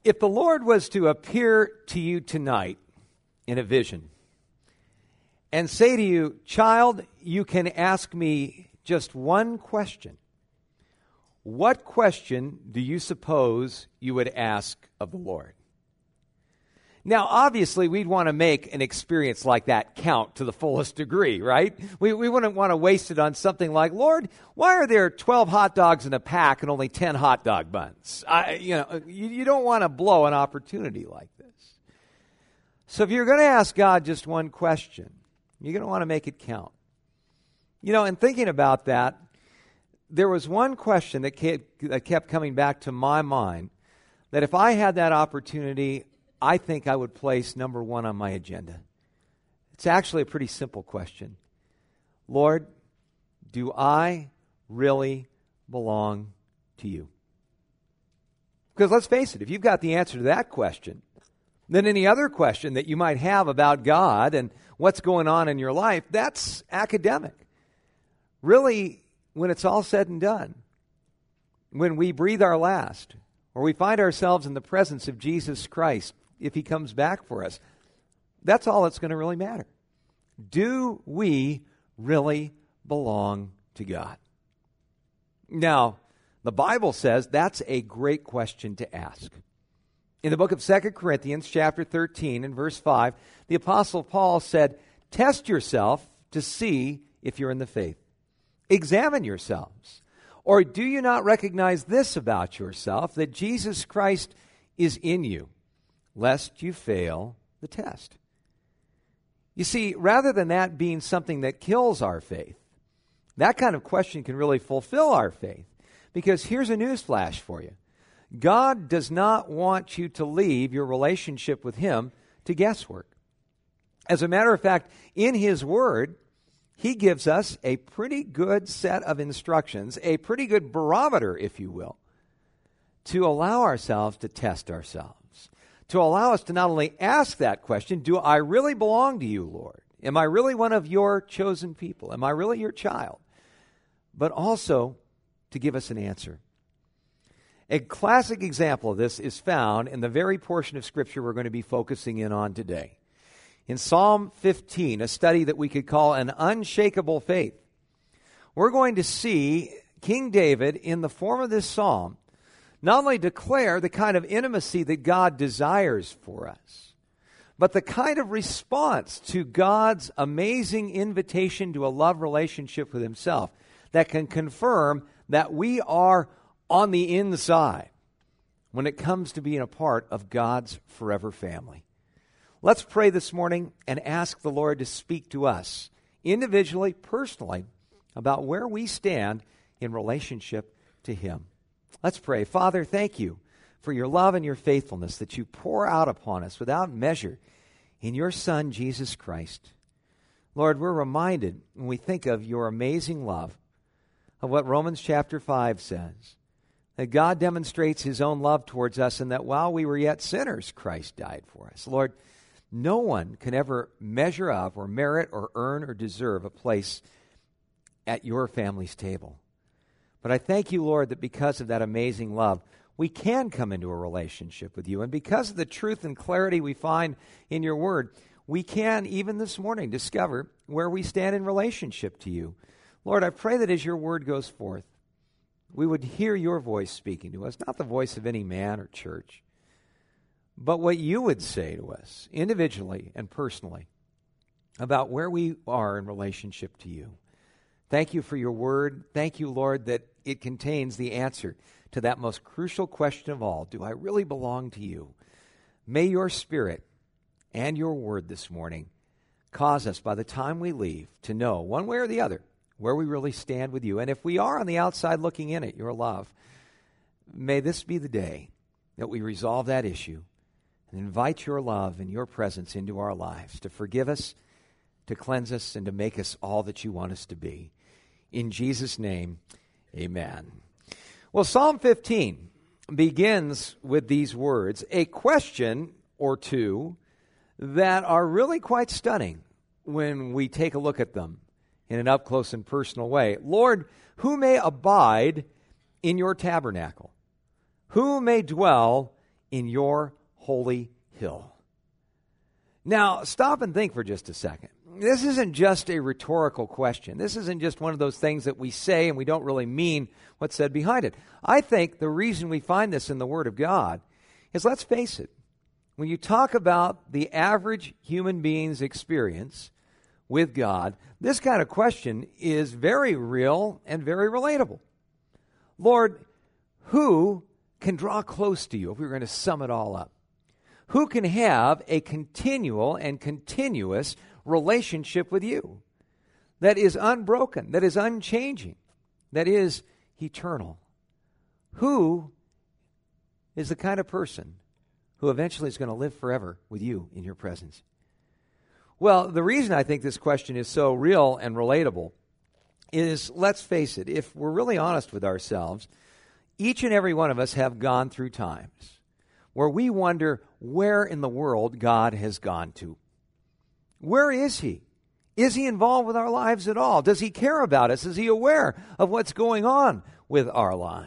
If the Lord was to appear to you tonight in a vision and say to you, child, you can ask me just one question, what question do you suppose you would ask of the Lord? Now, obviously, we'd want to make an experience like that count to the fullest degree, right? We wouldn't want to waste it on something like, Lord, why are there 12 hot dogs in a pack and only 10 hot dog buns? You don't want to blow an opportunity like this. So if you're going to ask God just one question, you're going to want to make it count. In thinking about that, there was one question that kept coming back to my mind that if I had that opportunity, I think I would place number one on my agenda. It's actually a pretty simple question. Lord, do I really belong to you? Because let's face it, if you've got the answer to that question, then any other question that you might have about God and what's going on in your life, that's academic. Really, when it's all said and done, when we breathe our last, or we find ourselves in the presence of Jesus Christ, if he comes back for us, that's all that's going to really matter. Do we really belong to God? Now, the Bible says that's a great question to ask. In the book of 2 Corinthians, chapter 13, and verse 5, the Apostle Paul said, test yourself to see if you're in the faith. Examine yourselves. Or do you not recognize this about yourself, that Jesus Christ is in you, lest you fail the test? You see, rather than that being something that kills our faith, that kind of question can really fulfill our faith. Because here's a newsflash for you. God does not want you to leave your relationship with him to guesswork. As a matter of fact, in his word, he gives us a pretty good set of instructions, a pretty good barometer, if you will, to allow ourselves to test ourselves, to allow us to not only ask that question, do I really belong to you, Lord? Am I really one of your chosen people? Am I really your child? But also to give us an answer. A classic example of this is found in the very portion of Scripture we're going to be focusing in on today. In Psalm 15, a study that we could call an unshakable faith, we're going to see King David, in the form of this psalm, not only declare the kind of intimacy that God desires for us, but the kind of response to God's amazing invitation to a love relationship with himself that can confirm that we are on the inside when it comes to being a part of God's forever family. Let's pray this morning and ask the Lord to speak to us individually, personally, about where we stand in relationship to him. Let's pray. Father, thank you for your love and your faithfulness that you pour out upon us without measure in your Son, Jesus Christ. Lord, we're reminded when we think of your amazing love of what Romans chapter 5 says, that God demonstrates his own love towards us and that while we were yet sinners, Christ died for us. Lord, no one can ever measure up or merit or earn or deserve a place at your family's table. But I thank you, Lord, that because of that amazing love, we can come into a relationship with you. And because of the truth and clarity we find in your word, we can, even this morning, discover where we stand in relationship to you. Lord, I pray that as your word goes forth, we would hear your voice speaking to us, not the voice of any man or church, but what you would say to us individually and personally about where we are in relationship to you. Thank you for your word. Thank you, Lord, that it contains the answer to that most crucial question of all. Do I really belong to you? May your Spirit and your word this morning cause us, by the time we leave, to know one way or the other where we really stand with you. And if we are on the outside looking in at your love, may this be the day that we resolve that issue and invite your love and your presence into our lives to forgive us, to cleanse us, and to make us all that you want us to be. In Jesus' name, amen. Well, Psalm 15 begins with these words, a question or two that are really quite stunning when we take a look at them in an up-close and personal way. Lord, who may abide in your tabernacle? Who may dwell in your holy hill. Now, stop and think for just a second. This isn't just a rhetorical question. This isn't just one of those things that we say and we don't really mean what's said behind it. I think the reason we find this in the Word of God is, let's face it, when you talk about the average human being's experience with God, this kind of question is very real and very relatable. Lord, who can draw close to you, if we were going to sum it all up? Who can have a continual and continuous relationship with you that is unbroken, that is unchanging, that is eternal? Who is the kind of person who eventually is going to live forever with you in your presence? Well, the reason I think this question is so real and relatable is, let's face it, if we're really honest with ourselves, each and every one of us have gone through times where we wonder where in the world God has gone to. Where is He? Is He involved with our lives at all? Does He care about us? Is He aware of what's going on with our lives?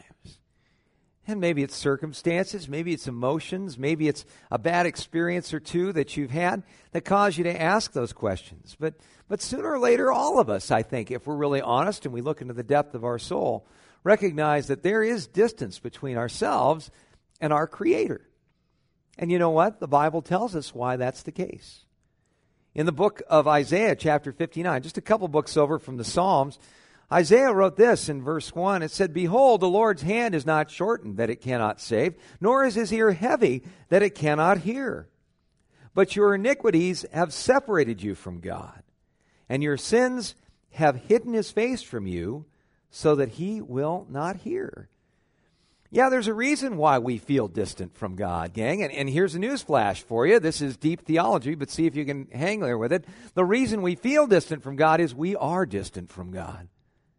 And maybe it's circumstances, maybe it's emotions, maybe it's a bad experience or two that you've had that cause you to ask those questions. But sooner or later, all of us, I think, if we're really honest and we look into the depth of our soul, recognize that there is distance between ourselves and our Creator. And you know what? The Bible tells us why that's the case. In the book of Isaiah, chapter 59, just a couple books over from the Psalms, Isaiah wrote this in verse 1. It said, "Behold, the Lord's hand is not shortened that it cannot save, nor is His ear heavy that it cannot hear. But your iniquities have separated you from God, and your sins have hidden His face from you, so that He will not hear." Yeah, there's a reason why we feel distant from God, gang. And here's a news flash for you. This is deep theology, but see if you can hang there with it. The reason we feel distant from God is we are distant from God.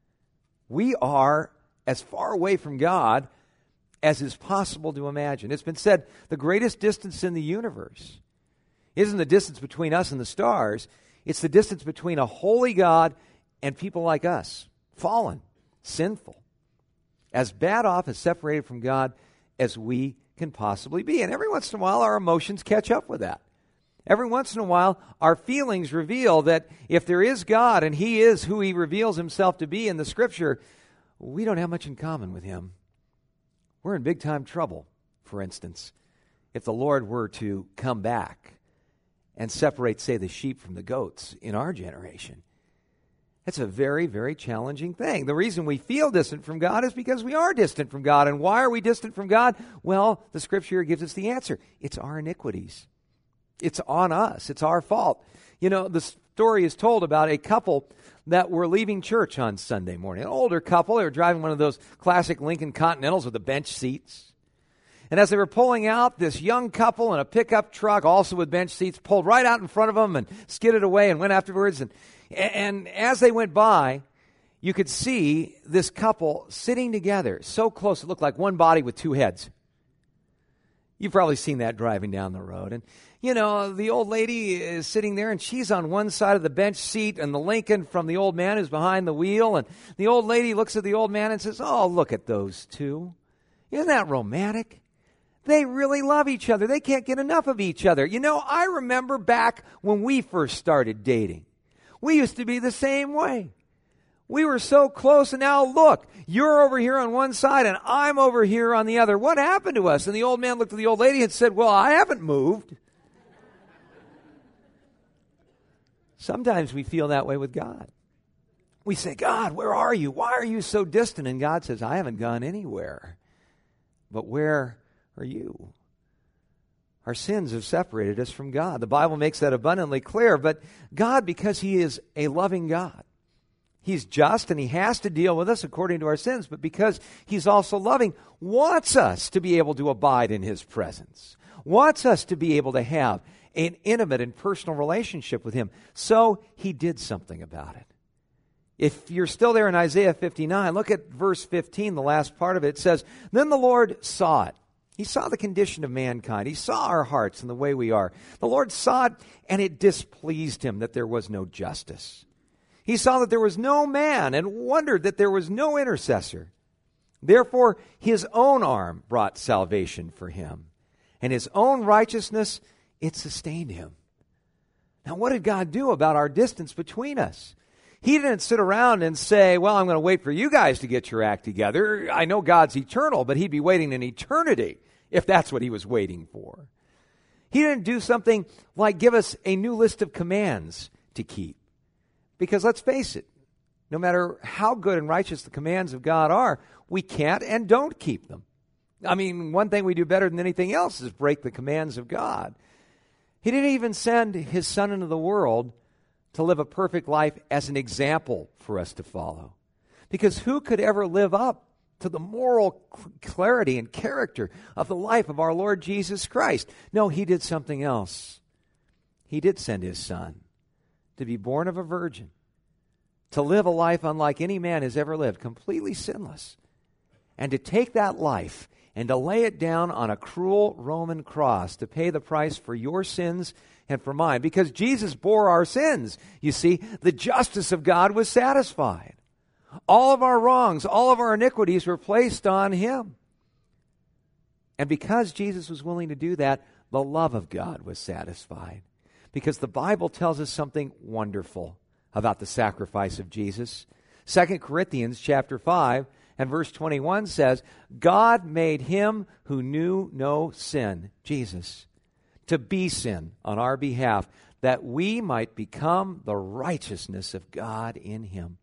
We are as far away from God as is possible to imagine. It's been said the greatest distance in the universe isn't the distance between us and the stars. It's the distance between a holy God and people like us, fallen, sinful, as bad off and separated from God as we can possibly be. And every once in a while, our emotions catch up with that. Every once in a while, our feelings reveal that if there is God and He is who He reveals Himself to be in the Scripture, we don't have much in common with Him. We're in big time trouble, for instance, if the Lord were to come back and separate, say, the sheep from the goats in our generation. It's a very, very challenging thing. The reason we feel distant from God is because we are distant from God. And why are we distant from God? Well, the Scripture gives us the answer. It's our iniquities. It's on us. It's our fault. You know, the story is told about a couple that were leaving church on Sunday morning. An older couple. They were driving one of those classic Lincoln Continentals with the bench seats. And as they were pulling out, this young couple in a pickup truck, also with bench seats, pulled right out in front of them and skidded away and went afterwards. And as they went by, you could see this couple sitting together so close it looked like one body with two heads. You've probably seen that driving down the road. And, you know, the old lady is sitting there, and she's on one side of the bench seat, and the Lincoln from the old man is behind the wheel. And the old lady looks at the old man and says, "Oh, look at those two. Isn't that romantic? They really love each other. They can't get enough of each other." You know, I remember back when we first started dating. We used to be the same way. We were so close, and now look, you're over here on one side, and I'm over here on the other. What happened to us? And the old man looked at the old lady and said, "Well, I haven't moved." Sometimes we feel that way with God. We say, "God, where are you? Why are you so distant?" And God says, "I haven't gone anywhere. But where are you?" Our sins have separated us from God. The Bible makes that abundantly clear. But God, because He is a loving God, He's just and He has to deal with us according to our sins. But because He's also loving, wants us to be able to abide in His presence, wants us to be able to have an intimate and personal relationship with Him. So He did something about it. If you're still there in Isaiah 59, look at verse 15, the last part of it. It says, "Then the Lord saw it." He saw the condition of mankind. He saw our hearts and the way we are. The Lord saw it, and it displeased Him that there was no justice. He saw that there was no man and wondered that there was no intercessor. Therefore, His own arm brought salvation for Him, and his own righteousness, it sustained him. Now, what did God do about our distance between us? He didn't sit around and say, well, I'm going to wait for you guys to get your act together. I know God's eternal, but he'd be waiting an eternity if that's what he was waiting for. He didn't do something like give us a new list of commands to keep. Because let's face it, no matter how good and righteous the commands of God are, we can't and don't keep them. I mean, one thing we do better than anything else is break the commands of God. He didn't even send his Son into the world to live a perfect life as an example for us to follow. Because who could ever live up to the moral clarity and character of the life of our Lord Jesus Christ? No, he did something else. He did send his Son to be born of a virgin, to live a life unlike any man has ever lived, completely sinless, and to take that life and to lay it down on a cruel Roman cross to pay the price for your sins and for mine. Because Jesus bore our sins, you see, the justice of God was satisfied. All of our wrongs, all of our iniquities were placed on him. And because Jesus was willing to do that, the love of God was satisfied. Because the Bible tells us something wonderful about the sacrifice of Jesus. 2 Corinthians chapter 5 and verse 21 says, God made him who knew no sin, Jesus, to be sin on our behalf, that we might become the righteousness of God in him.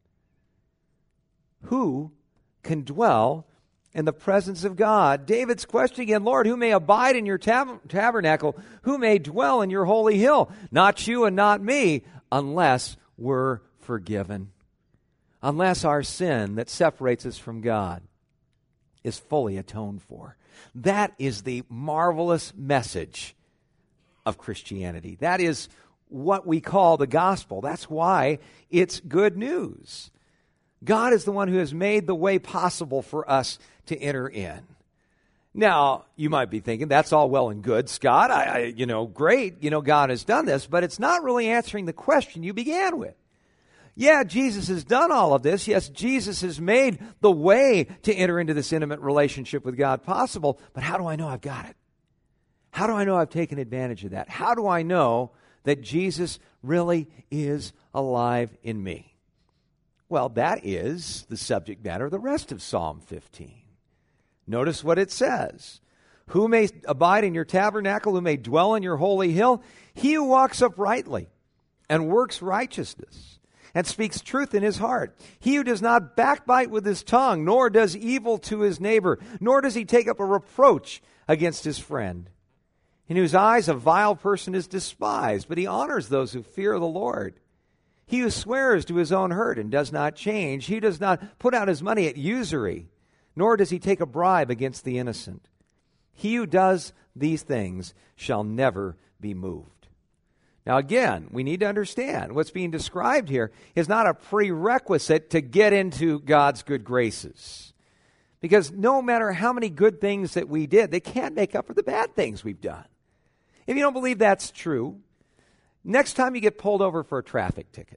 Who can dwell in the presence of God? David's question again, Lord, who may abide in your tabernacle? Who may dwell in your holy hill? Not you and not me, unless we're forgiven. Unless our sin that separates us from God is fully atoned for. That is the marvelous message of Christianity. That is what we call the gospel. That's why it's good news. God is the one who has made the way possible for us to enter in. Now, you might be thinking, that's all well and good, Scott. Great, God has done this, but it's not really answering the question you began with. Yeah, Jesus has done all of this. Yes, Jesus has made the way to enter into this intimate relationship with God possible, but how do I know I've got it? How do I know I've taken advantage of that? How do I know that Jesus really is alive in me? Well, that is the subject matter of the rest of Psalm 15. Notice what it says. Who may abide in your tabernacle, who may dwell in your holy hill? He who walks uprightly and works righteousness and speaks truth in his heart. He who does not backbite with his tongue, nor does evil to his neighbor, nor does he take up a reproach against his friend. In whose eyes a vile person is despised, but he honors those who fear the Lord. He who swears to his own hurt and does not change, he does not put out his money at usury, nor does he take a bribe against the innocent. He who does these things shall never be moved. Now again, we need to understand what's being described here is not a prerequisite to get into God's good graces. Because no matter how many good things that we did, they can't make up for the bad things we've done. If you don't believe that's true, next time you get pulled over for a traffic ticket,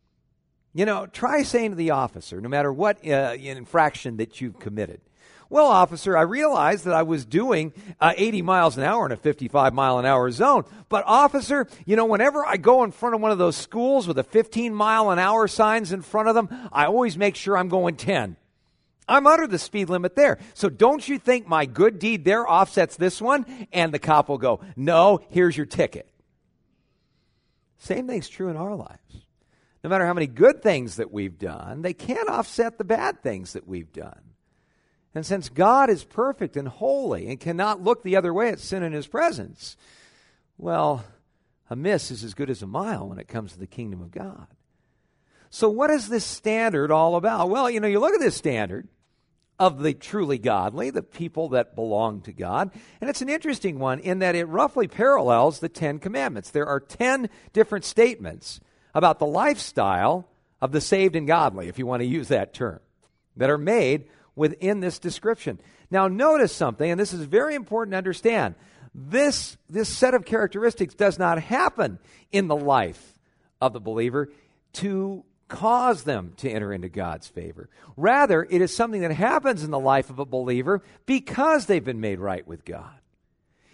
try saying to the officer, no matter what infraction that you've committed, well, officer, I realized that I was doing 80 miles an hour in a 55-mile-an-hour zone. But, officer, whenever I go in front of one of those schools with a 15-mile-an-hour signs in front of them, I always make sure I'm going 10. I'm under the speed limit there. So don't you think my good deed there offsets this one? And the cop will go, no, here's your ticket. Same thing's true in our lives. No matter how many good things that we've done, they can't offset the bad things that we've done. And since God is perfect and holy and cannot look the other way at sin in his presence, well, a miss is as good as a mile when it comes to the kingdom of God. So what is this standard all about? Well, you look at this standard of the truly godly, the people that belong to God, and it's an interesting one in that it roughly parallels the 10 Commandments. There are 10 different statements about the lifestyle of the saved and godly, if you want to use that term, that are made within this description. Now notice something, and this is very important to understand. This set of characteristics does not happen in the life of the believer to cause them to enter into God's favor. Rather, it is something that happens in the life of a believer because they've been made right with God.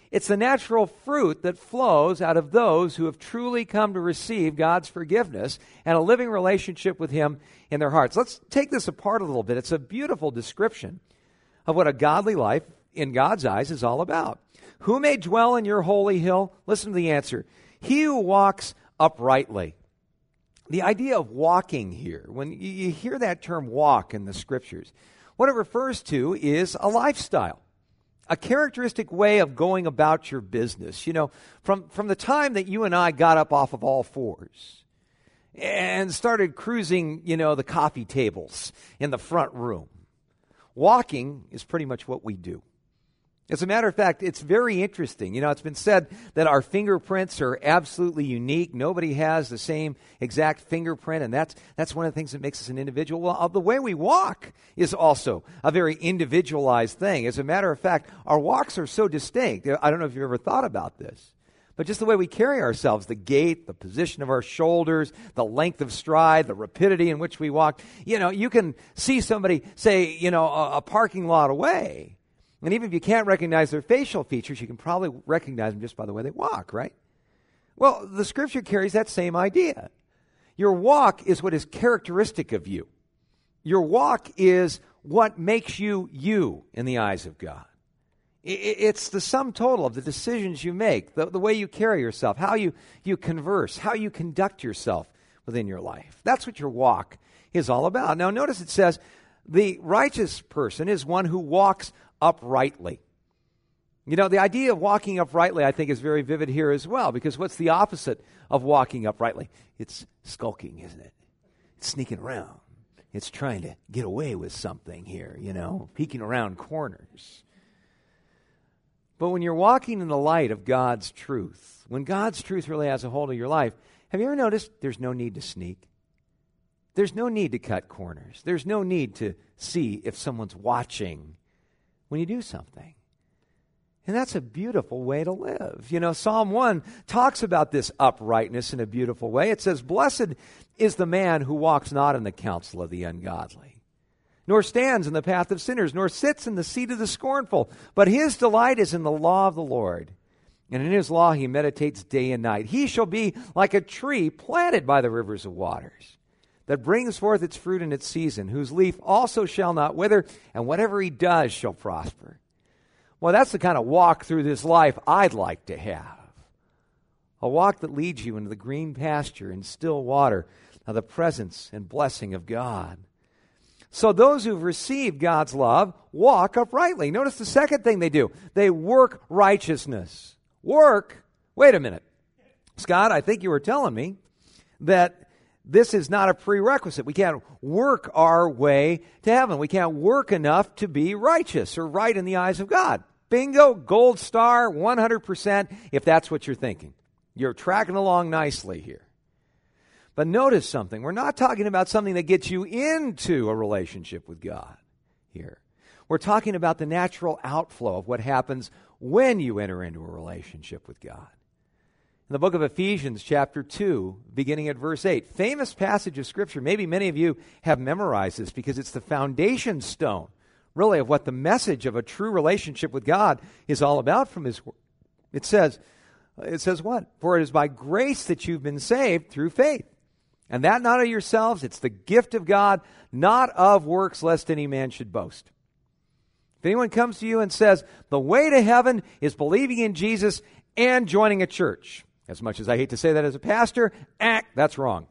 It's the natural fruit that flows out of those who have truly come to receive God's forgiveness and a living relationship with Him in their hearts. Let's take this apart a little bit. It's a beautiful description of what a godly life in God's eyes is all about. Who may dwell in your holy hill? Listen to the answer. He who walks uprightly. The idea of walking here, when you hear that term walk in the Scriptures, what it refers to is a lifestyle, a characteristic way of going about your business. You know, from the time that you and I got up off of all fours and started cruising, the coffee tables in the front room, walking is pretty much what we do. As a matter of fact, it's very interesting. It's been said that our fingerprints are absolutely unique. Nobody has the same exact fingerprint, and that's one of the things that makes us an individual. Well, the way we walk is also a very individualized thing. As a matter of fact, our walks are so distinct. I don't know if you've ever thought about this, but just the way we carry ourselves, the gait, the position of our shoulders, the length of stride, the rapidity in which we walk. You can see somebody, say, a parking lot away. And even if you can't recognize their facial features, you can probably recognize them just by the way they walk, right? Well, the Scripture carries that same idea. Your walk is what is characteristic of you. Your walk is what makes you you in the eyes of God. It's the sum total of the decisions you make, the way you carry yourself, how you converse, how you conduct yourself within your life. That's what your walk is all about. Now, notice it says, the righteous person is one who walks uprightly. The idea of walking uprightly, I think, is very vivid here as well, because what's the opposite of walking uprightly? It's skulking, isn't it? It's sneaking around. It's trying to get away with something here, peeking around corners. But when you're walking in the light of God's truth, when God's truth really has a hold of your life, have you ever noticed there's no need to sneak? There's no need to cut corners. There's no need to see if someone's watching when you do something. And that's a beautiful way to live. Psalm 1 talks about this uprightness in a beautiful way. It says, "Blessed is the man who walks not in the counsel of the ungodly, nor stands in the path of sinners, nor sits in the seat of the scornful. But his delight is in the law of the Lord, and in his law he meditates day and night. He shall be like a tree planted by the rivers of waters, that brings forth its fruit in its season, whose leaf also shall not wither, and whatever he does shall prosper." Well, that's the kind of walk through this life I'd like to have. A walk that leads you into the green pasture and still water of the presence and blessing of God. So those who've received God's love walk uprightly. Notice the second thing they do. They work righteousness. Work? Wait a minute. Scott, I think you were telling me that this is not a prerequisite. We can't work our way to heaven. We can't work enough to be righteous or right in the eyes of God. Bingo, gold star, 100%, if that's what you're thinking. You're tracking along nicely here. But notice something. We're not talking about something that gets you into a relationship with God here. We're talking about the natural outflow of what happens when you enter into a relationship with God. In the book of Ephesians, chapter 2, beginning at verse 8, famous passage of Scripture. Maybe many of you have memorized this because it's the foundation stone, really, of what the message of a true relationship with God is all about from His Word. It says what? "For it is by grace that you've been saved through faith. And that not of yourselves, it's the gift of God, not of works, lest any man should boast." If anyone comes to you and says, the way to heaven is believing in Jesus and joining a church, as much as I hate to say that as a pastor, that's wrong.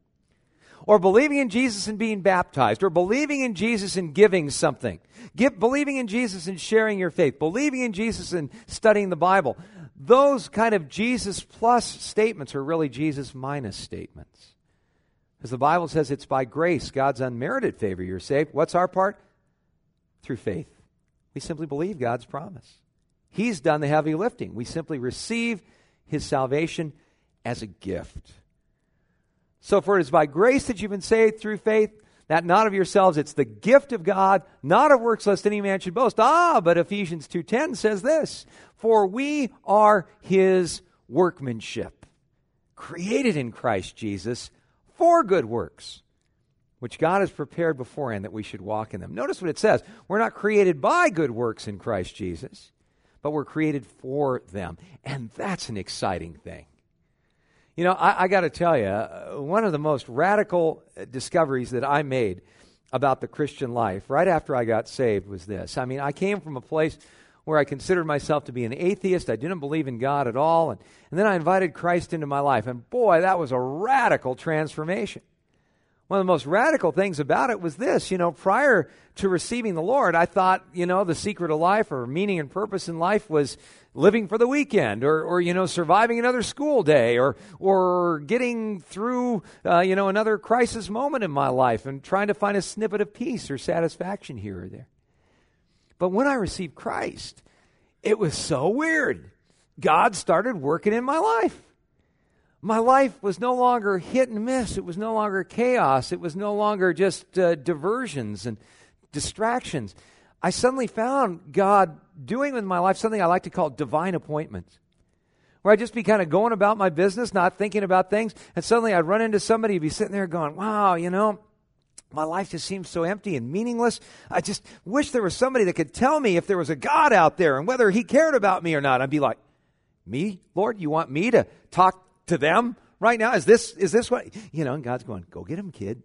Or believing in Jesus and being baptized, or believing in Jesus and giving something, believing in Jesus and sharing your faith, believing in Jesus and studying the Bible. Those kind of Jesus plus statements are really Jesus minus statements. As the Bible says, it's by grace, God's unmerited favor, you're saved. What's our part? Through faith. We simply believe God's promise. He's done the heavy lifting. We simply receive His salvation as a gift. So for it is by grace that you've been saved through faith, that not of yourselves, it's the gift of God, not of works lest any man should boast. But Ephesians 2:10 says this, "For we are His workmanship, created in Christ Jesus for good works, which God has prepared beforehand that we should walk in them." Notice what it says. We're not created by good works in Christ Jesus, but we're created for them. And that's an exciting thing. You know, I got to tell you, one of the most radical discoveries that I made about the Christian life right after I got saved was this. I mean, I came from a place where I considered myself to be an atheist. I didn't believe in God at all. And then I invited Christ into my life. And boy, that was a radical transformation. One of the most radical things about it was this. You know, prior to receiving the Lord, I thought, you know, the secret of life or meaning and purpose in life was living for the weekend or you know, surviving another school day or getting through, you know, another crisis moment in my life and trying to find a snippet of peace or satisfaction here or there. But when I received Christ, it was so weird. God started working in my life. My life was no longer hit and miss. It was no longer chaos. It was no longer just diversions and distractions. I suddenly found God doing in my life something I like to call divine appointments, where I'd just be kind of going about my business, not thinking about things, and suddenly I'd run into somebody who'd be sitting there going, wow, you know, my life just seems so empty and meaningless. I just wish there was somebody that could tell me if there was a God out there and whether he cared about me or not. I'd be like, me, Lord, you want me to talk to them right now? Is this what, you know, and God's going, go get him, kid.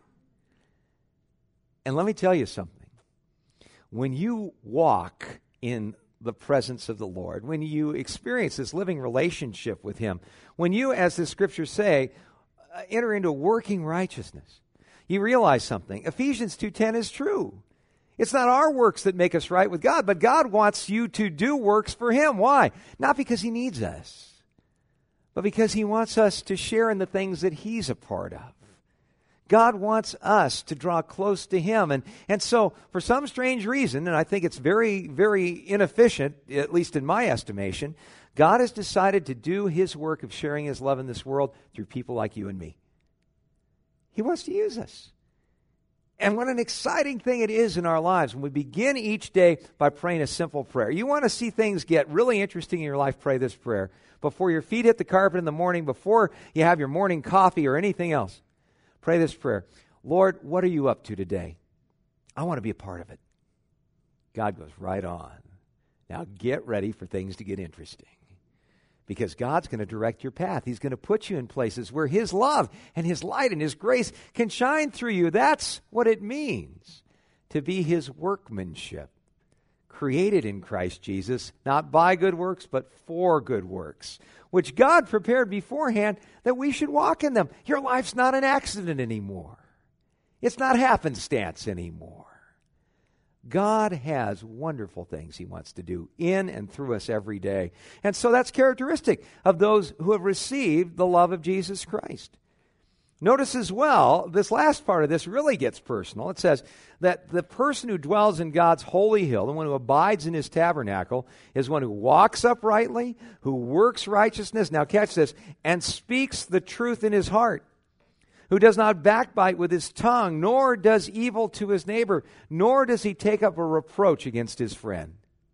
And let me tell you something. When you walk in the presence of the Lord, when you experience this living relationship with him, when you, as the scriptures say, enter into working righteousness, you realize something. Ephesians 2:10 is true. It's not our works that make us right with God, but God wants you to do works for him. Why? Not because he needs us, but because he wants us to share in the things that he's a part of. God wants us to draw close to him. And so, for some strange reason, and I think it's very, very inefficient, at least in my estimation, God has decided to do his work of sharing his love in this world through people like you and me. He wants to use us. And what an exciting thing it is in our lives when we begin each day by praying a simple prayer. You want to see things get really interesting in your life, pray this prayer. Before your feet hit the carpet in the morning, before you have your morning coffee or anything else, pray this prayer. Lord, what are you up to today? I want to be a part of it. God goes, right on. Now get ready for things to get interesting. Because God's going to direct your path. He's going to put you in places where his love and his light and his grace can shine through you. That's what it means to be his workmanship, created in Christ Jesus, not by good works, but for good works, which God prepared beforehand that we should walk in them. Your life's not an accident anymore. It's not happenstance anymore. God has wonderful things he wants to do in and through us every day. And so that's characteristic of those who have received the love of Jesus Christ. Notice as well, this last part of this really gets personal. It says that the person who dwells in God's holy hill, the one who abides in his tabernacle, is one who walks uprightly, who works righteousness, now catch this, and speaks the truth in his heart, who does not backbite with his tongue, nor does evil to his neighbor, nor does he take up a reproach against his friend.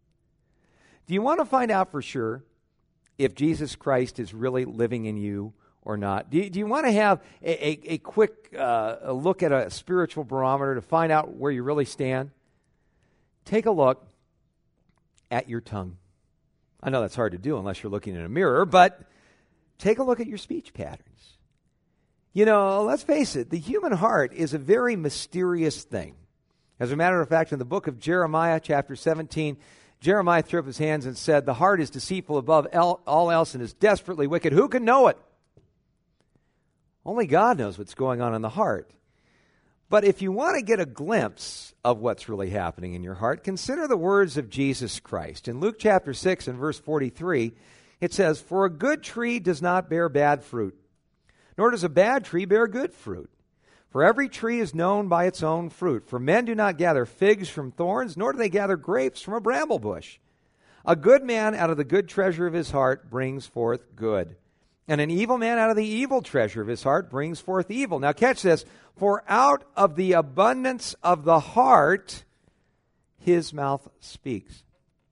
Do you want to find out for sure if Jesus Christ is really living in you or not? Do you want to have a quick look at a spiritual barometer to find out where you really stand? Take a look at your tongue. I know that's hard to do unless you're looking in a mirror, but take a look at your speech patterns. You know, let's face it, the human heart is a very mysterious thing. As a matter of fact, in the book of Jeremiah, chapter 17, Jeremiah threw up his hands and said, the heart is deceitful above all else and is desperately wicked. Who can know it? Only God knows what's going on in the heart. But if you want to get a glimpse of what's really happening in your heart, consider the words of Jesus Christ. In Luke chapter 6 and verse 43, it says, for a good tree does not bear bad fruit, nor does a bad tree bear good fruit. For every tree is known by its own fruit. For men do not gather figs from thorns, nor do they gather grapes from a bramble bush. A good man out of the good treasure of his heart brings forth good, and an evil man out of the evil treasure of his heart brings forth evil. Now catch this. For out of the abundance of the heart, his mouth speaks.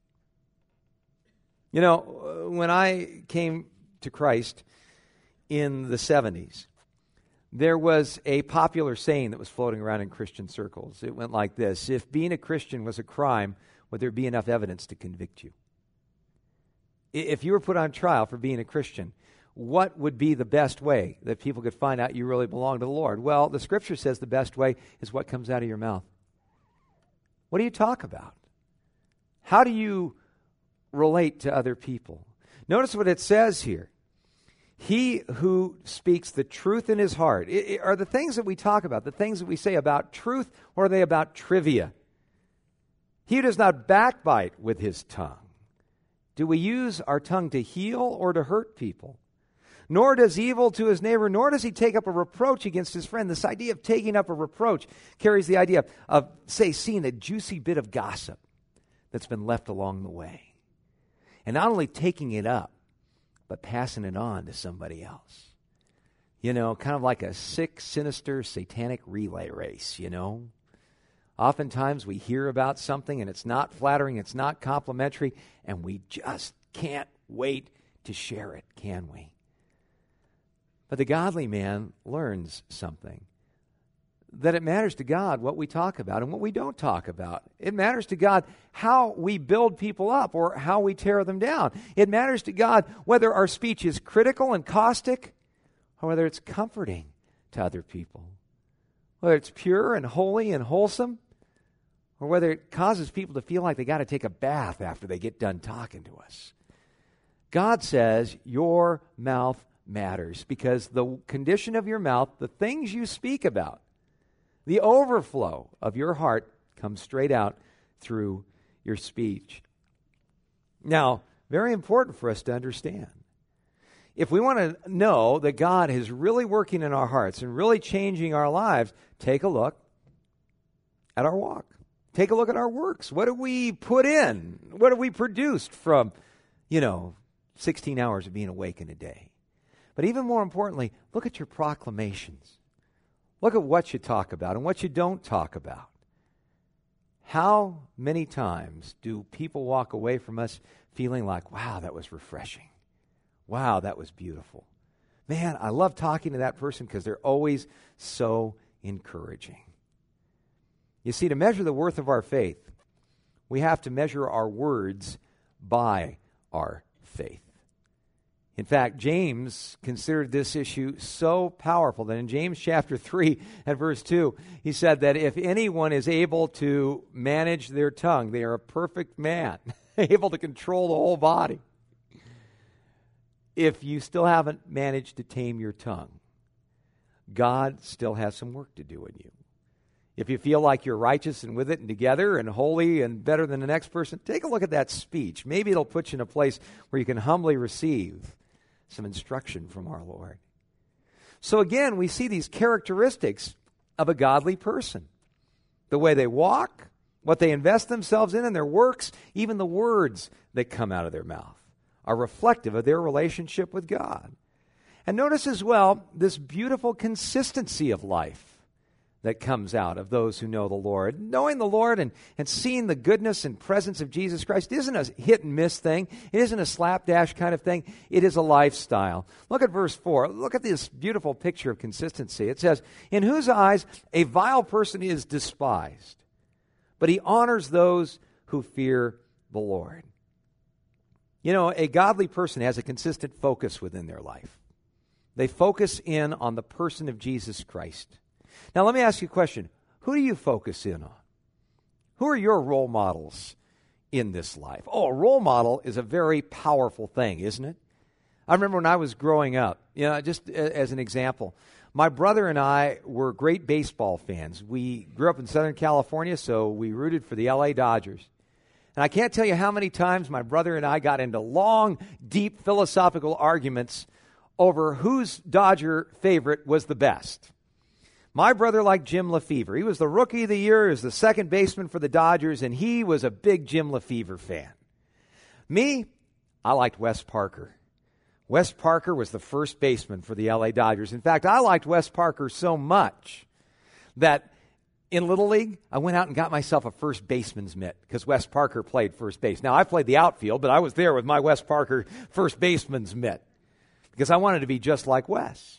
You know, when I came to Christ in the 70s, there was a popular saying that was floating around in Christian circles. It went like this: if being a Christian was a crime, would there be enough evidence to convict you? If you were put on trial for being a Christian, what would be the best way that people could find out you really belong to the Lord? Well, the Scripture says the best way is what comes out of your mouth. What do you talk about? How do you relate to other people? Notice what it says here. He who speaks the truth in his heart. Are the things that we talk about, the things that we say about truth, or are they about trivia? He who does not backbite with his tongue. Do we use our tongue to heal or to hurt people? Nor does evil to his neighbor, nor does he take up a reproach against his friend. This idea of taking up a reproach carries the idea of, say, seeing a juicy bit of gossip that's been left along the way. And not only taking it up, but passing it on to somebody else. You know, kind of like a sick, sinister, satanic relay race, you know. Oftentimes we hear about something and it's not flattering, it's not complimentary, and we just can't wait to share it, can we? But the godly man learns something. That it matters to God what we talk about and what we don't talk about. It matters to God how we build people up or how we tear them down. It matters to God whether our speech is critical and caustic or whether it's comforting to other people. Whether it's pure and holy and wholesome or whether it causes people to feel like they got to take a bath after they get done talking to us. God says your mouth matters because the condition of your mouth, the things you speak about, the overflow of your heart comes straight out through your speech. Now, very important for us to understand. If we want to know that God is really working in our hearts and really changing our lives, take a look at our walk. Take a look at our works. What do we put in? What have we produced from, 16 hours of being awake in a day? But even more importantly, look at your proclamations. Look at what you talk about and what you don't talk about. How many times do people walk away from us feeling like, wow, that was refreshing. Wow, that was beautiful. Man, I love talking to that person because they're always so encouraging. You see, to measure the worth of our faith, we have to measure our words by our faith. In fact, James considered this issue so powerful that in James chapter 3 and verse 2, he said that if anyone is able to manage their tongue, they are a perfect man, able to control the whole body. If you still haven't managed to tame your tongue, God still has some work to do in you. If you feel like you're righteous and with it and together and holy and better than the next person, take a look at that speech. Maybe it'll put you in a place where you can humbly receive some instruction from our Lord. So again, we see these characteristics of a godly person. The way they walk, what they invest themselves in, and their works, even the words that come out of their mouth are reflective of their relationship with God. And notice as well this beautiful consistency of life that comes out of those who know the Lord. Knowing the Lord and seeing the goodness and presence of Jesus Christ isn't a hit and miss thing. It isn't a slapdash kind of thing. It is a lifestyle. Look at verse 4. Look at this beautiful picture of consistency. It says, in whose eyes a vile person is despised, but he honors those who fear the Lord. You know, a godly person has a consistent focus within their life. They focus in on the person of Jesus Christ. Now, let me ask you a question. Who do you focus in on? Who are your role models in this life? Oh, a role model is a very powerful thing, isn't it? I remember when I was growing up, just as an example, my brother and I were great baseball fans. We grew up in Southern California, so we rooted for the LA Dodgers. And I can't tell you how many times my brother and I got into long, deep philosophical arguments over whose Dodger favorite was the best. My brother liked Jim Lefevre. He was the rookie of the year. He was the second baseman for the Dodgers, and he was a big Jim Lefevre fan. Me, I liked Wes Parker. Wes Parker was the first baseman for the LA Dodgers. In fact, I liked Wes Parker so much that in Little League, I went out and got myself a first baseman's mitt because Wes Parker played first base. Now, I played the outfield, but I was there with my Wes Parker first baseman's mitt because I wanted to be just like Wes.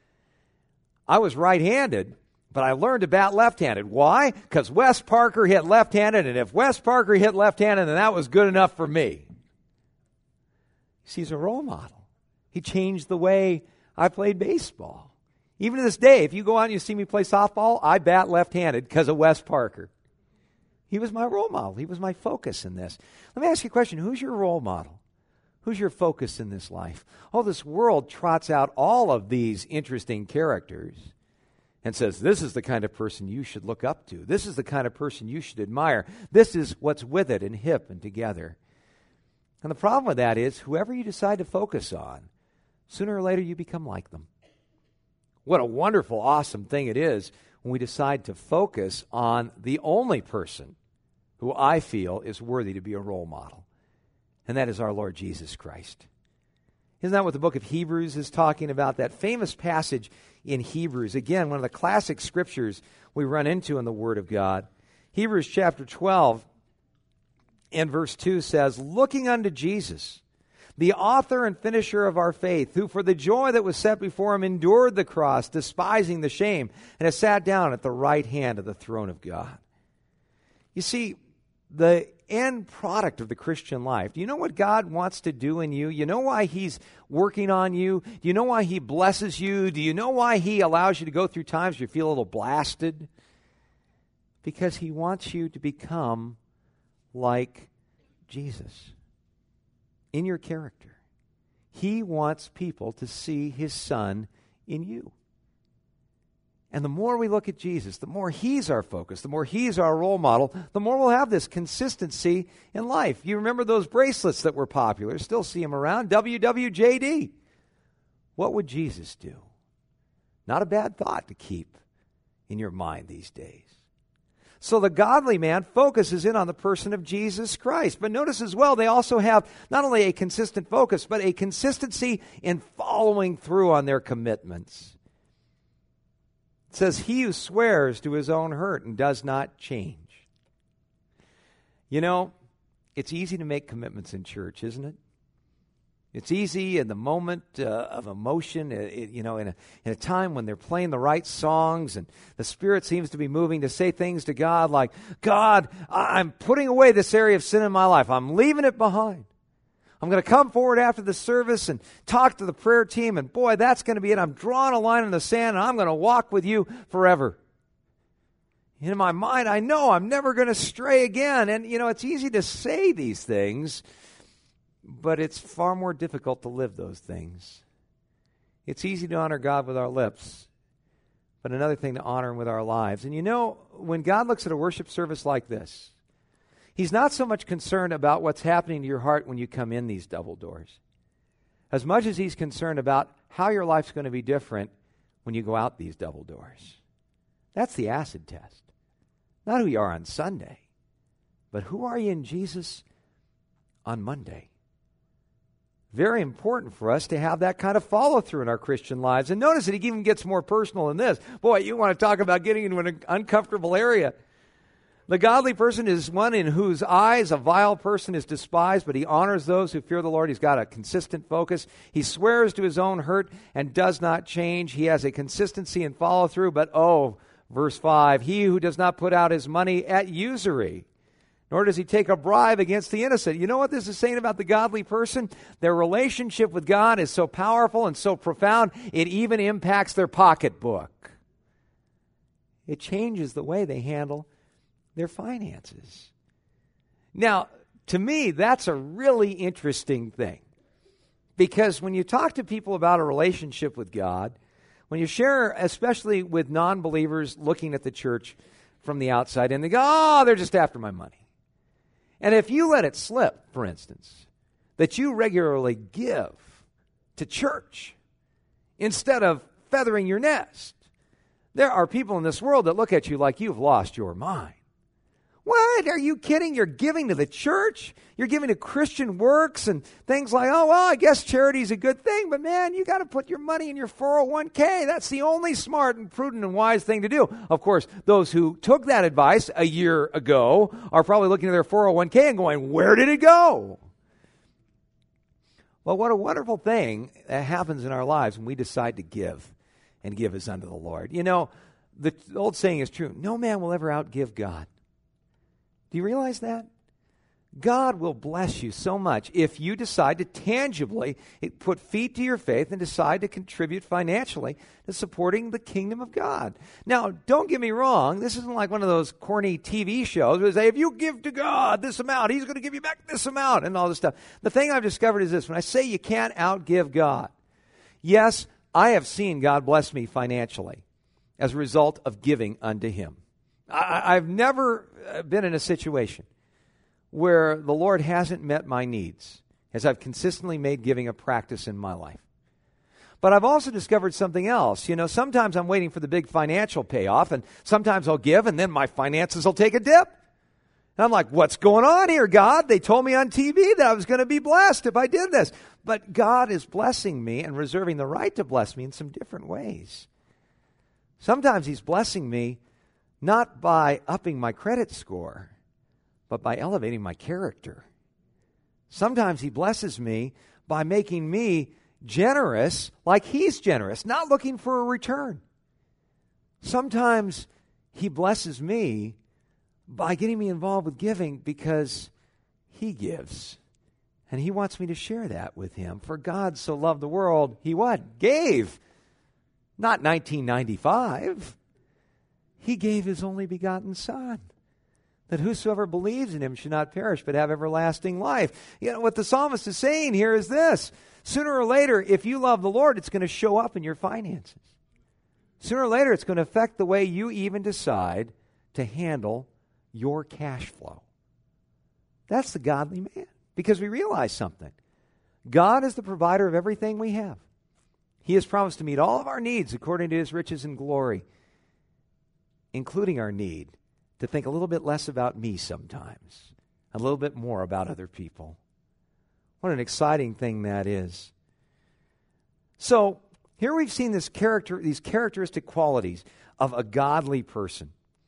I was right-handed, but I learned to bat left-handed. Why? Because Wes Parker hit left-handed, and if Wes Parker hit left-handed, then that was good enough for me. He's a role model. He changed the way I played baseball. Even to this day, if you go out and you see me play softball, I bat left-handed because of Wes Parker. He was my role model. He was my focus in this. Let me ask you a question. Who's your role model? Who's your focus in this life? Oh, this world trots out all of these interesting characters and says, this is the kind of person you should look up to. This is the kind of person you should admire. This is what's with it and hip and together. And the problem with that is, whoever you decide to focus on, sooner or later you become like them. What a wonderful, awesome thing it is when we decide to focus on the only person who I feel is worthy to be a role model. And that is our Lord Jesus Christ. Isn't that what the book of Hebrews is talking about? That famous passage in Hebrews. Again, one of the classic scriptures we run into in the Word of God. Hebrews chapter 12 and verse 2 says, looking unto Jesus, the author and finisher of our faith, who for the joy that was set before him endured the cross, despising the shame, and has sat down at the right hand of the throne of God. You see, the end product of the Christian life, do you know what God wants to do in you? You know why He's working on you? Do you know why He blesses you? Do you know why He allows you to go through times where you feel a little blasted? Because He wants you to become like Jesus in your character. He wants people to see His Son in you. And the more we look at Jesus, the more He's our focus, the more He's our role model, the more we'll have this consistency in life. You remember those bracelets that were popular? Still see them around. WWJD. What would Jesus do? Not a bad thought to keep in your mind these days. So the godly man focuses in on the person of Jesus Christ. But notice as well, they also have not only a consistent focus, but a consistency in following through on their commitments. It says, he who swears to his own hurt and does not change. You know, it's easy to make commitments in church, isn't it? It's easy in the moment of emotion, in a time when they're playing the right songs and the Spirit seems to be moving to say things to God like, God, I'm putting away this area of sin in my life. I'm leaving it behind. I'm going to come forward after the service and talk to the prayer team, and boy, that's going to be it. I'm drawing a line in the sand, and I'm going to walk with you forever. In my mind, I know I'm never going to stray again. And, it's easy to say these things, but it's far more difficult to live those things. It's easy to honor God with our lips, but another thing to honor Him with our lives. And when God looks at a worship service like this, He's not so much concerned about what's happening to your heart when you come in these double doors, as much as He's concerned about how your life's going to be different when you go out these double doors. That's the acid test. Not who you are on Sunday, but who are you in Jesus on Monday? Very important for us to have that kind of follow-through in our Christian lives. And notice that He even gets more personal than this. Boy, you want to talk about getting into an uncomfortable area. The godly person is one in whose eyes a vile person is despised, but he honors those who fear the Lord. He's got a consistent focus. He swears to his own hurt and does not change. He has a consistency and follow-through, but verse 5, he who does not put out his money at usury, nor does he take a bribe against the innocent. You know what this is saying about the godly person? Their relationship with God is so powerful and so profound, it even impacts their pocketbook. It changes the way they handle their finances. Now, to me, that's a really interesting thing. Because when you talk to people about a relationship with God, when you share, especially with non-believers looking at the church from the outside, and they go, they're just after my money. And if you let it slip, for instance, that you regularly give to church instead of feathering your nest, there are people in this world that look at you like you've lost your mind. What? Are you kidding? You're giving to the church? You're giving to Christian works and things like, I guess charity's a good thing, but man, you got to put your money in your 401k. That's the only smart and prudent and wise thing to do. Of course, those who took that advice a year ago are probably looking at their 401k and going, where did it go? Well, what a wonderful thing that happens in our lives when we decide to give, and give as unto the Lord. The old saying is true. No man will ever outgive God. Do you realize that? God will bless you so much if you decide to tangibly put feet to your faith and decide to contribute financially to supporting the kingdom of God. Now, don't get me wrong. This isn't like one of those corny TV shows where they say, if you give to God this amount, He's going to give you back this amount and all this stuff. The thing I've discovered is this. When I say you can't outgive God, yes, I have seen God bless me financially as a result of giving unto Him. I've never been in a situation where the Lord hasn't met my needs, as I've consistently made giving a practice in my life. But I've also discovered something else. You know, sometimes I'm waiting for the big financial payoff, and sometimes I'll give, and then my finances will take a dip. And I'm like, what's going on here, God? They told me on TV that I was going to be blessed if I did this. But God is blessing me and reserving the right to bless me in some different ways. Sometimes He's blessing me not by upping my credit score, but by elevating my character. Sometimes He blesses me by making me generous like He's generous, not looking for a return. Sometimes He blesses me by getting me involved with giving because He gives. And He wants me to share that with Him. For God so loved the world, He what? Gave. Not 1995. He gave His only begotten Son, that whosoever believes in Him should not perish but have everlasting life. You know, what the psalmist is saying here is this. Sooner or later, if you love the Lord, it's going to show up in your finances. Sooner or later, it's going to affect the way you even decide to handle your cash flow. That's the godly man. Because we realize something. God is the provider of everything we have. He has promised to meet all of our needs according to His riches and glory, including our need to think a little bit less about me sometimes, a little bit more about other people. What an exciting thing that is. So, here we've seen these characteristic qualities of a godly person.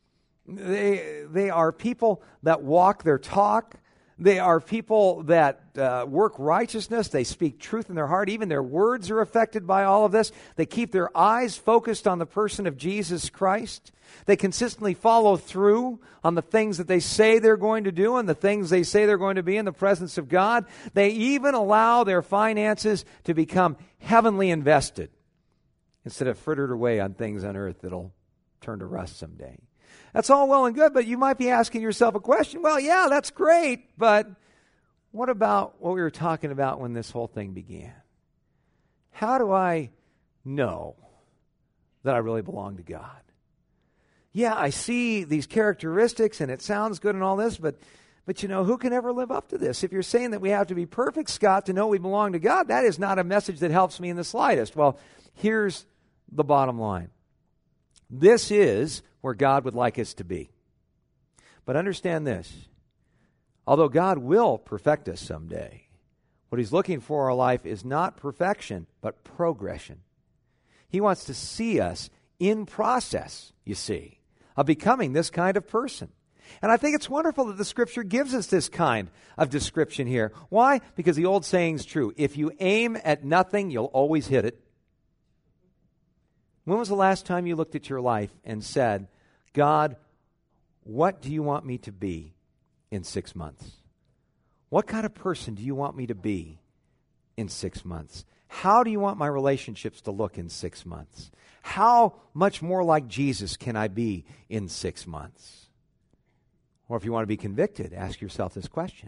They are people that walk their talk. They are people that work righteousness. They speak truth in their heart. Even their words are affected by all of this. They keep their eyes focused on the person of Jesus Christ. They consistently follow through on the things that they say they're going to do and the things they say they're going to be in the presence of God. They even allow their finances to become heavenly invested instead of frittered away on things on earth that'll turn to rust someday. That's all well and good, but you might be asking yourself a question. Well, yeah, that's great, but what about what we were talking about when this whole thing began? How do I know that I really belong to God? Yeah, I see these characteristics and it sounds good and all this, but you know, who can ever live up to this? If you're saying that we have to be perfect, Scott, to know we belong to God, that is not a message that helps me in the slightest. Well, here's the bottom line. This is where God would like us to be. But understand this. Although God will perfect us someday, what He's looking for in our life is not perfection, but progression. He wants to see us in process, you see, of becoming this kind of person. And I think it's wonderful that the Scripture gives us this kind of description here. Why? Because the old saying's true. If you aim at nothing, you'll always hit it. When was the last time you looked at your life and said, God, what do you want me to be in 6 months? What kind of person do you want me to be in 6 months? How do you want my relationships to look in 6 months? How much more like Jesus can I be in 6 months? Or if you want to be convicted, ask yourself this question.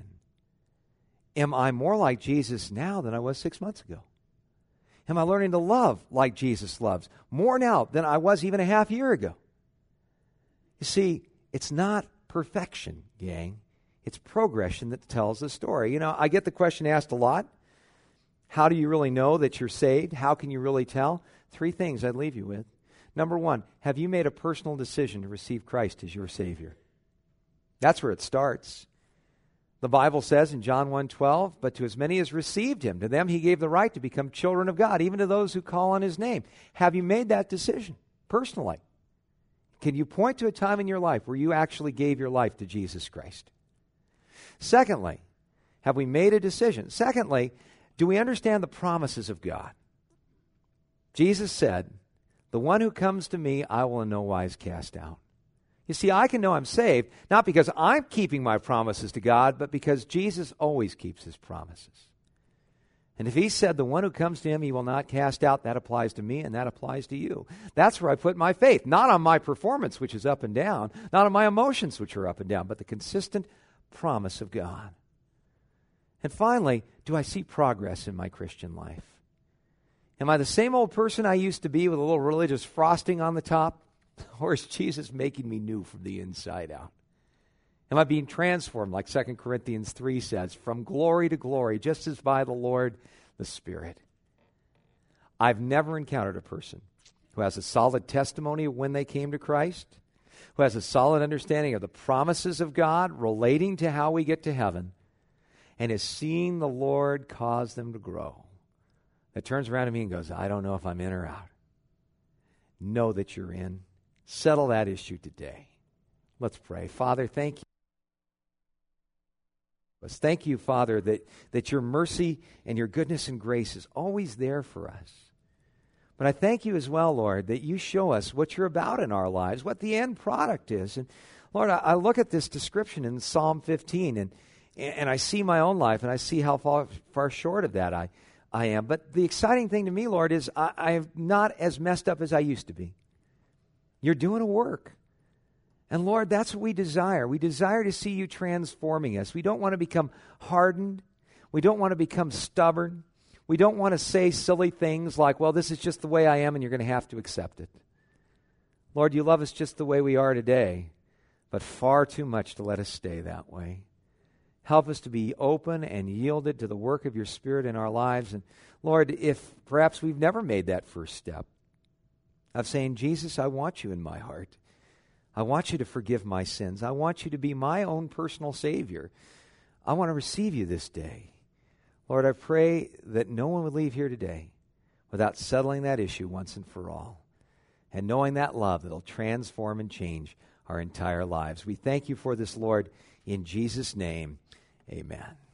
Am I more like Jesus now than I was 6 months ago? Am I learning to love like Jesus loves more now than I was even a half year ago? You see, it's not perfection, gang. It's progression that tells the story. You know, I get the question asked a lot. How do you really know that you're saved? How can you really tell? 3 things I'd leave you with. Number 1, have you made a personal decision to receive Christ as your Savior? That's where it starts. The Bible says in John 1:12, but to as many as received Him, to them He gave the right to become children of God, even to those who call on His name. Have you made that decision personally? Can you point to a time in your life where you actually gave your life to Jesus Christ? Secondly, have we made a decision? Secondly, do we understand the promises of God? Jesus said, the one who comes to me, I will in no wise cast out. You see, I can know I'm saved, not because I'm keeping my promises to God, but because Jesus always keeps his promises. And if he said the one who comes to him he will not cast out, that applies to me and that applies to you. That's where I put my faith, not on my performance, which is up and down, not on my emotions, which are up and down, but the consistent promise of God. And finally, do I see progress in my Christian life? Am I the same old person I used to be with a little religious frosting on the top? Or is Jesus making me new from the inside out? Am I being transformed, like 2 Corinthians 3 says, from glory to glory, just as by the Lord the Spirit? I've never encountered a person who has a solid testimony of when they came to Christ, who has a solid understanding of the promises of God relating to how we get to heaven, and is seeing the Lord cause them to grow, that turns around to me and goes, I don't know if I'm in or out. Know that you're in. Settle that issue today. Let's pray. Father, thank you. Thank you, Father, that your mercy and your goodness and grace is always there for us. But I thank you as well, Lord, that you show us what you're about in our lives, what the end product is. And Lord, I look at this description in Psalm 15, and I see my own life, and I see how far short of that I am. But the exciting thing to me, Lord, is I am not as messed up as I used to be. You're doing a work. And Lord, that's what we desire. We desire to see you transforming us. We don't want to become hardened. We don't want to become stubborn. We don't want to say silly things like, well, this is just the way I am and you're going to have to accept it. Lord, you love us just the way we are today, but far too much to let us stay that way. Help us to be open and yielded to the work of your Spirit in our lives. And Lord, if perhaps we've never made that first step of saying, Jesus, I want you in my heart. I want you to forgive my sins. I want you to be my own personal Savior. I want to receive you this day. Lord, I pray that no one would leave here today without settling that issue once and for all, and knowing that love that will transform and change our entire lives. We thank you for this, Lord, in Jesus' name, amen.